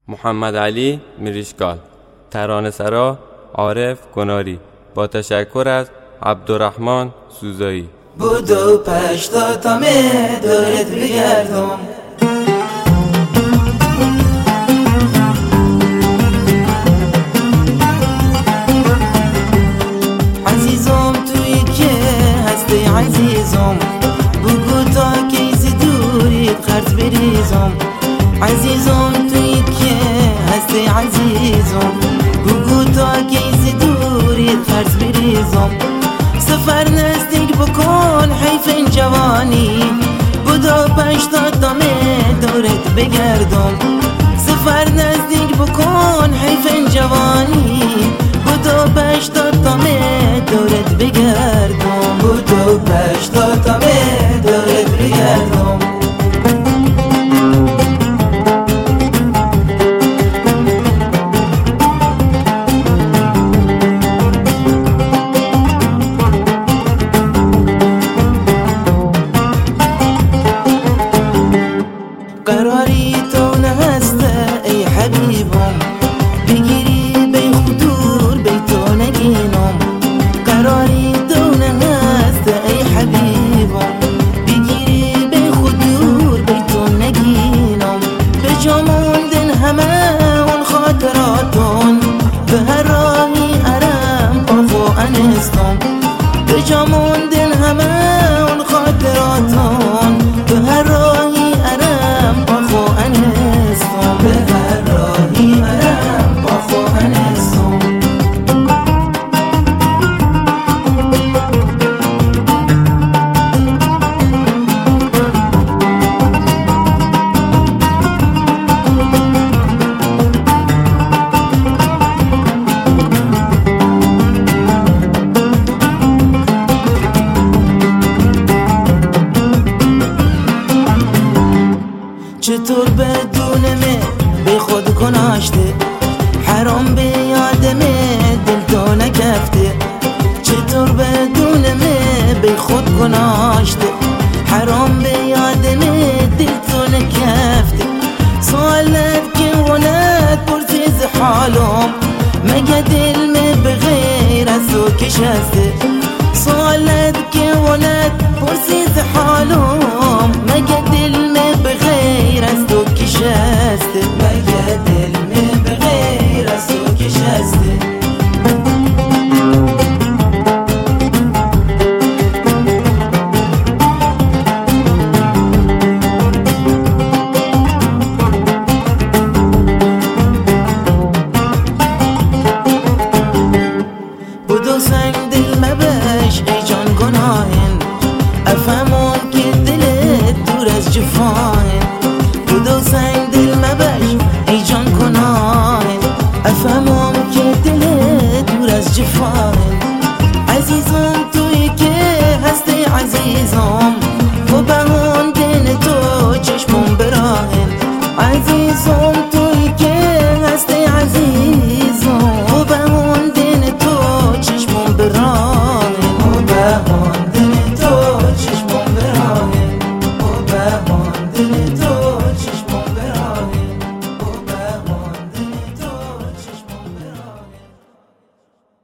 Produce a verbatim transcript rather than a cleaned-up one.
محمد علی میریشکال، ترانه‌سرا عارف گناری، با تشکر از عبدالرحمن سوزایی. بودو پشتاتمه دورت بگردم، عزیزم توی که هستی عزیزم، بگو تا کیزی دوریت خرد بریزم. عزیزم توی که هستی عزیزم، بگو تا کیزی دوریت خرد بریزم. سفر نزدیک بکن حیف جوانی، بودو پشتاتمه دورت بگردم. سفر نزدیک بکن حیف جوانی، بودو پشتاتمه دورت بگردم. بودو پشتاتمه دورت بگردم. قراری تو نهسته ای حبیبم، بگیری بی خدور بی تو نگینم. قراری تو نهسته ای حبیبم، بگیری بی خدور بی تو نگینم. به جا موندن همه اون خاطراتون، به هر راهی ارم پاخو انستم. به جا موندن همه اون خاطراتون، به هر راهی چطور بدونمه بی خود کناشته، حرام به یادمه دل تو نکفته. چطور بدونمه بی خود کناشته، حرام به یادمه دل تو نکفته. سوالت که ولد پرسیز حالم، مگه دل می بغیر از تو کشسته. سوالت که ولد پرسیز حالم، مگه دل می بغیر از تو کشسته.